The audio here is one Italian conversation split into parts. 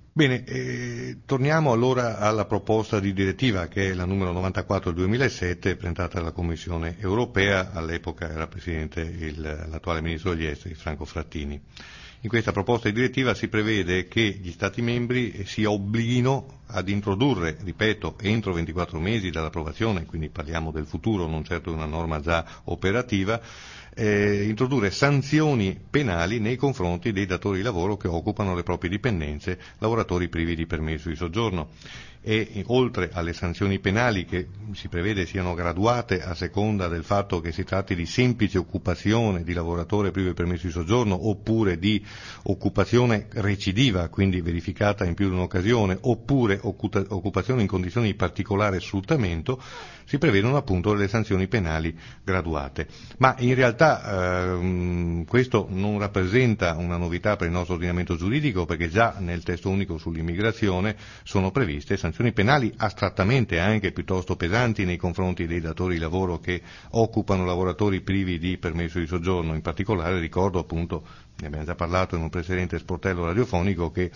Bene, torniamo allora alla proposta di direttiva che è la numero 94 del 2007 presentata dalla Commissione europea, all'epoca era presidente l'attuale Ministro degli Esteri Franco Frattini. In questa proposta di direttiva si prevede che gli Stati membri si obblighino ad introdurre, ripeto, entro 24 mesi dall'approvazione, quindi parliamo del futuro, non certo di una norma già operativa, introdurre sanzioni penali nei confronti dei datori di lavoro che occupano le proprie dipendenze, lavoratori privi di permesso di soggiorno. E oltre alle sanzioni penali che si prevede siano graduate a seconda del fatto che si tratti di semplice occupazione di lavoratore privo di permesso di soggiorno oppure di occupazione recidiva, quindi verificata in più di un'occasione, oppure occupazione in condizioni di particolare sfruttamento, si prevedono appunto delle sanzioni penali graduate. Ma in realtà questo non rappresenta una novità per il nostro ordinamento giuridico, perché già nel testo unico sull'immigrazione sono previste sanzioni penali astrattamente anche piuttosto pesanti nei confronti dei datori di lavoro che occupano lavoratori privi di permesso di soggiorno. In particolare ricordo appunto, ne abbiamo già parlato in un precedente sportello radiofonico, che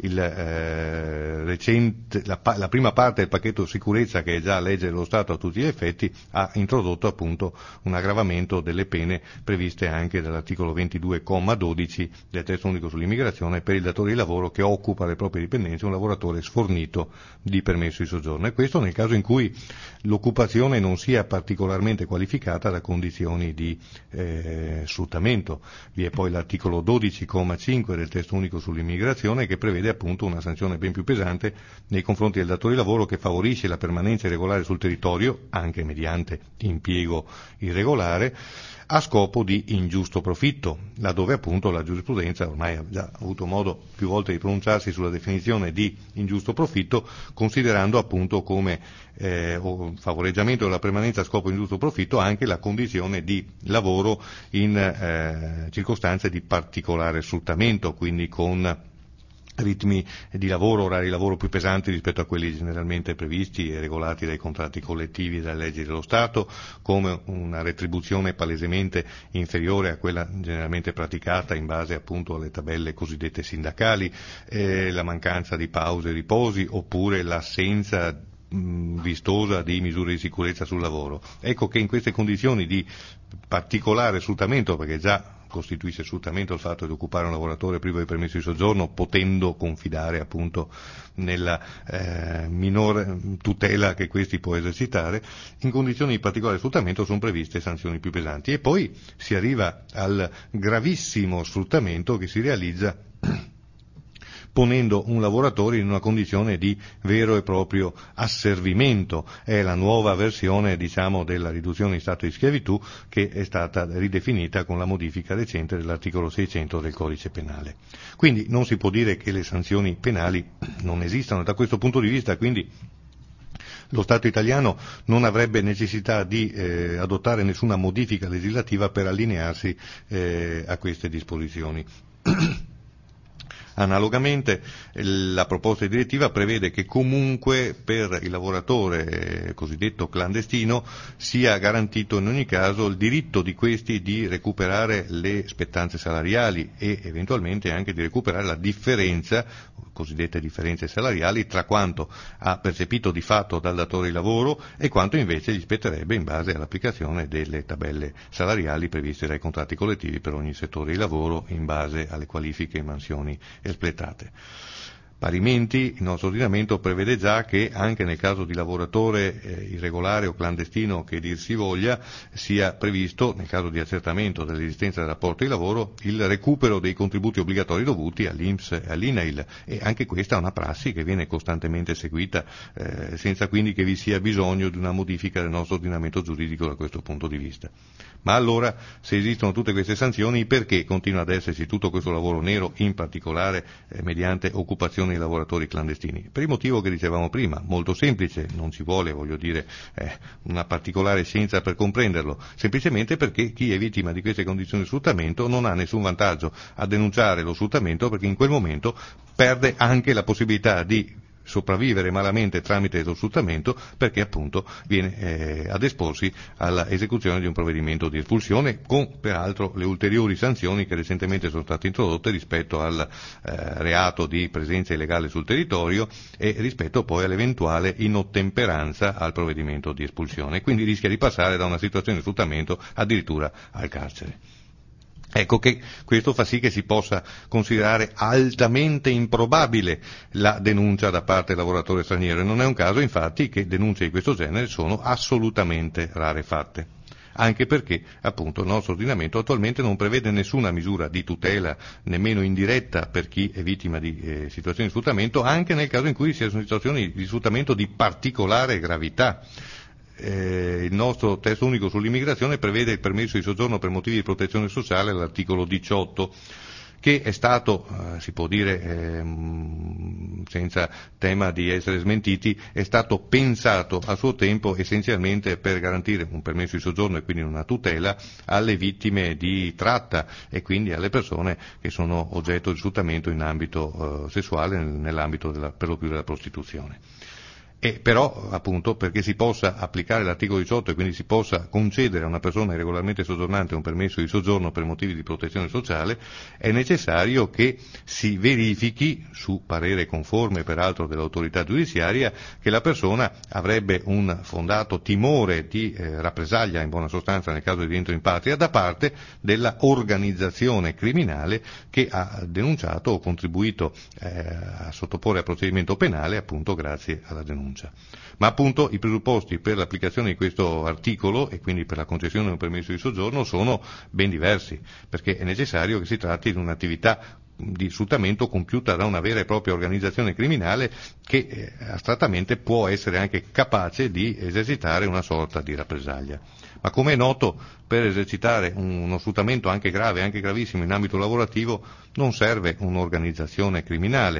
la prima parte del pacchetto sicurezza, che è già legge dello Stato a tutti gli effetti, ha introdotto appunto un aggravamento delle pene previste anche dall'articolo 22,12 del testo unico sull'immigrazione per il datore di lavoro che occupa le proprie dipendenze un lavoratore sfornito di permesso di soggiorno, e questo nel caso in cui l'occupazione non sia particolarmente qualificata da condizioni di sfruttamento. Vi è poi l'articolo 12,5 del testo unico sull'immigrazione che prevede appunto una sanzione ben più pesante nei confronti del datore di lavoro che favorisce la permanenza irregolare sul territorio, anche mediante impiego irregolare, a scopo di ingiusto profitto, laddove appunto la giurisprudenza ormai ha già avuto modo più volte di pronunciarsi sulla definizione di ingiusto profitto, considerando appunto come favoreggiamento della permanenza a scopo di ingiusto profitto anche la condizione di lavoro in circostanze di particolare sfruttamento, quindi con ritmi di lavoro, orari di lavoro più pesanti rispetto a quelli generalmente previsti e regolati dai contratti collettivi e dalle leggi dello Stato, come una retribuzione palesemente inferiore a quella generalmente praticata in base appunto alle tabelle cosiddette sindacali, la mancanza di pause e riposi, oppure l'assenza vistosa di misure di sicurezza sul lavoro. Ecco che in queste condizioni di particolare sfruttamento, perché già costituisce sfruttamento il fatto di occupare un lavoratore privo di permesso di soggiorno, potendo confidare appunto nella minore tutela che questi può esercitare, in condizioni di particolare sfruttamento sono previste sanzioni più pesanti. E poi si arriva al gravissimo sfruttamento che si realizza ponendo un lavoratore in una condizione di vero e proprio asservimento. È la nuova versione, diciamo, della riduzione in stato di schiavitù che è stata ridefinita con la modifica recente dell'articolo 600 del Codice Penale. Quindi non si può dire che le sanzioni penali non esistano da questo punto di vista, quindi lo Stato italiano non avrebbe necessità di adottare nessuna modifica legislativa per allinearsi a queste disposizioni. Analogamente la proposta di direttiva prevede che comunque per il lavoratore cosiddetto clandestino sia garantito in ogni caso il diritto di questi di recuperare le spettanze salariali e eventualmente anche di recuperare la differenza, cosiddette differenze salariali, tra quanto ha percepito di fatto dal datore di lavoro e quanto invece gli spetterebbe in base all'applicazione delle tabelle salariali previste dai contratti collettivi per ogni settore di lavoro in base alle qualifiche e mansioni espletate. Parimenti il nostro ordinamento prevede già che anche nel caso di lavoratore irregolare o clandestino che dir si voglia sia previsto, nel caso di accertamento dell'esistenza del rapporto di lavoro, il recupero dei contributi obbligatori dovuti all'INPS e all'INAIL, e anche questa è una prassi che viene costantemente seguita senza quindi che vi sia bisogno di una modifica del nostro ordinamento giuridico da questo punto di vista. Ma allora, se esistono tutte queste sanzioni, perché continua ad esserci tutto questo lavoro nero, in particolare mediante occupazione di lavoratori clandestini? Per il motivo che dicevamo prima, molto semplice, non ci vuole, una particolare scienza per comprenderlo, semplicemente perché chi è vittima di queste condizioni di sfruttamento non ha nessun vantaggio a denunciare lo sfruttamento, perché in quel momento perde anche la possibilità di sopravvivere malamente tramite lo sfruttamento, perché appunto viene ad esporsi alla esecuzione di un provvedimento di espulsione, con peraltro le ulteriori sanzioni che recentemente sono state introdotte rispetto al reato di presenza illegale sul territorio e rispetto poi all'eventuale inottemperanza al provvedimento di espulsione, quindi rischia di passare da una situazione di sfruttamento addirittura al carcere. Ecco che questo fa sì che si possa considerare altamente improbabile la denuncia da parte del lavoratore straniero, e non è un caso infatti che denunce di questo genere sono assolutamente rarefatte, anche perché appunto il nostro ordinamento attualmente non prevede nessuna misura di tutela, nemmeno indiretta, per chi è vittima di situazioni di sfruttamento, anche nel caso in cui siano situazioni di sfruttamento di particolare gravità. Il nostro testo unico sull'immigrazione prevede il permesso di soggiorno per motivi di protezione sociale all'articolo 18, che è stato, si può dire senza tema di essere smentiti, è stato pensato a suo tempo essenzialmente per garantire un permesso di soggiorno e quindi una tutela alle vittime di tratta e quindi alle persone che sono oggetto di sfruttamento in ambito sessuale, nell'ambito per lo più della prostituzione. E però, appunto, perché si possa applicare l'articolo 18 e quindi si possa concedere a una persona irregolarmente soggiornante un permesso di soggiorno per motivi di protezione sociale, è necessario che si verifichi, su parere conforme peraltro dell'autorità giudiziaria, che la persona avrebbe un fondato timore di rappresaglia, in buona sostanza nel caso di rientro in patria, da parte della organizzazione criminale che ha denunciato o contribuito a sottoporre a procedimento penale, appunto grazie alla denuncia. Ma appunto i presupposti per l'applicazione di questo articolo e quindi per la concessione di un permesso di soggiorno sono ben diversi, perché è necessario che si tratti di un'attività di sfruttamento compiuta da una vera e propria organizzazione criminale che astrattamente può essere anche capace di esercitare una sorta di rappresaglia. Ma come è noto, per esercitare uno sfruttamento anche grave, anche gravissimo in ambito lavorativo, non serve un'organizzazione criminale.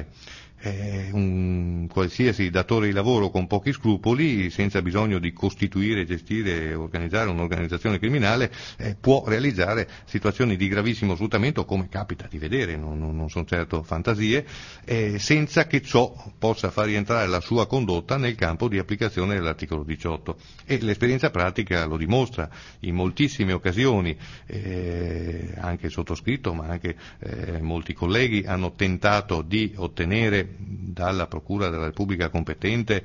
Un qualsiasi datore di lavoro con pochi scrupoli, senza bisogno di costituire, gestire e organizzare un'organizzazione criminale, può realizzare situazioni di gravissimo sfruttamento, come capita di vedere, non sono certo fantasie, senza che ciò possa far rientrare la sua condotta nel campo di applicazione dell'articolo 18. E l'esperienza pratica lo dimostra in moltissime occasioni, anche il sottoscritto, ma anche molti colleghi hanno tentato di ottenere dalla Procura della Repubblica competente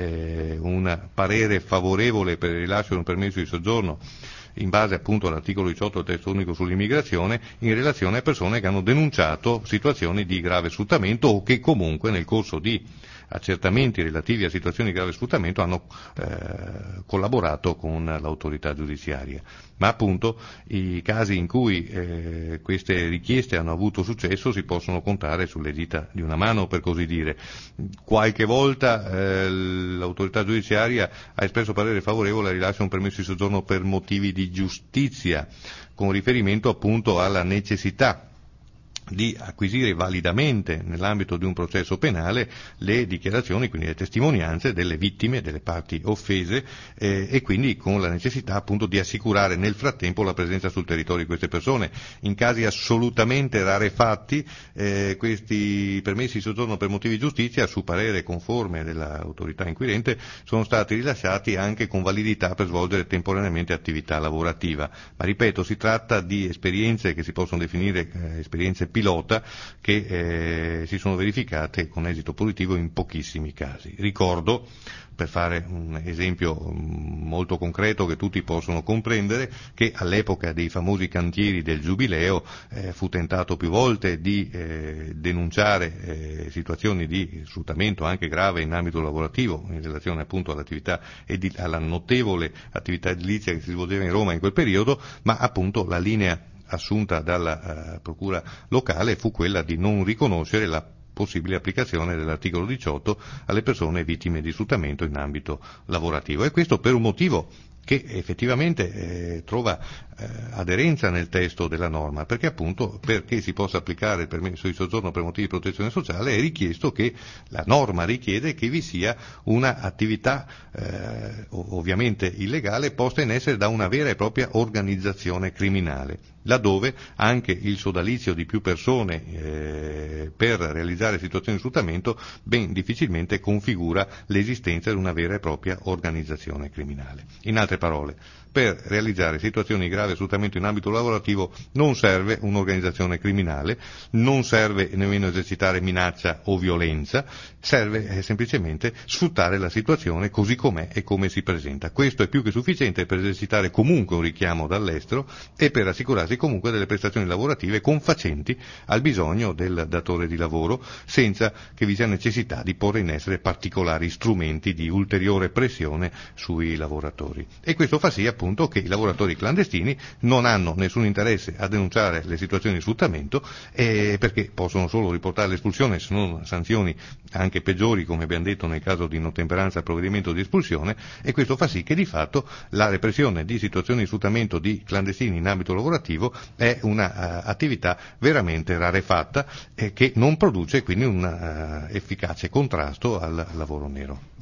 un parere favorevole per il rilascio di un permesso di soggiorno in base appunto all'articolo 18 del testo unico sull'immigrazione, in relazione a persone che hanno denunciato situazioni di grave sfruttamento o che comunque nel corso di accertamenti relativi a situazioni di grave sfruttamento hanno collaborato con l'autorità giudiziaria. Ma appunto i casi in cui queste richieste hanno avuto successo si possono contare sulle dita di una mano, per così dire. Qualche volta l'autorità giudiziaria ha espresso parere favorevole al rilascio di un permesso di soggiorno per motivi di giustizia, con riferimento appunto alla necessità di acquisire validamente nell'ambito di un processo penale le dichiarazioni, quindi le testimonianze delle vittime, delle parti offese e quindi con la necessità appunto di assicurare nel frattempo la presenza sul territorio di queste persone. In casi assolutamente rarefatti questi permessi di soggiorno per motivi di giustizia, su parere conforme dell'autorità inquirente, sono stati rilasciati anche con validità per svolgere temporaneamente attività lavorativa. Ma ripeto, si tratta di esperienze che si possono definire esperienze pilota che si sono verificate con esito positivo in pochissimi casi. Ricordo, per fare un esempio molto concreto che tutti possono comprendere, che all'epoca dei famosi cantieri del Giubileo fu tentato più volte di denunciare situazioni di sfruttamento anche grave in ambito lavorativo in relazione appunto all'attività alla notevole attività edilizia che si svolgeva in Roma in quel periodo, ma appunto la linea assunta dalla procura locale fu quella di non riconoscere la possibile applicazione dell'articolo 18 alle persone vittime di sfruttamento in ambito lavorativo, e questo per un motivo che effettivamente trova aderenza nel testo della norma, perché appunto perché si possa applicare il permesso di soggiorno per motivi di protezione sociale è richiesto che la norma richiede che vi sia una attività ovviamente illegale posta in essere da una vera e propria organizzazione criminale, laddove anche il sodalizio di più persone per realizzare situazioni di sfruttamento ben difficilmente configura l'esistenza di una vera e propria organizzazione criminale. In altre parole, per realizzare situazioni di grave sfruttamento in ambito lavorativo non serve un'organizzazione criminale, non serve nemmeno esercitare minaccia o violenza, serve semplicemente sfruttare la situazione così com'è e come si presenta. Questo è più che sufficiente per esercitare comunque un richiamo dall'estero e per assicurarsi comunque delle prestazioni lavorative confacenti al bisogno del datore di lavoro, senza che vi sia necessità di porre in essere particolari strumenti di ulteriore pressione sui lavoratori. E questo fa sì appunto che i lavoratori clandestini non hanno nessun interesse a denunciare le situazioni di sfruttamento perché possono solo riportare l'espulsione, se non sanzioni anche peggiori, come abbiamo detto nel caso di inottemperanza al provvedimento di espulsione, e questo fa sì che di fatto la repressione di situazioni di sfruttamento di clandestini in ambito lavorativo è una attività veramente rarefatta e che non produce quindi un efficace contrasto al lavoro nero.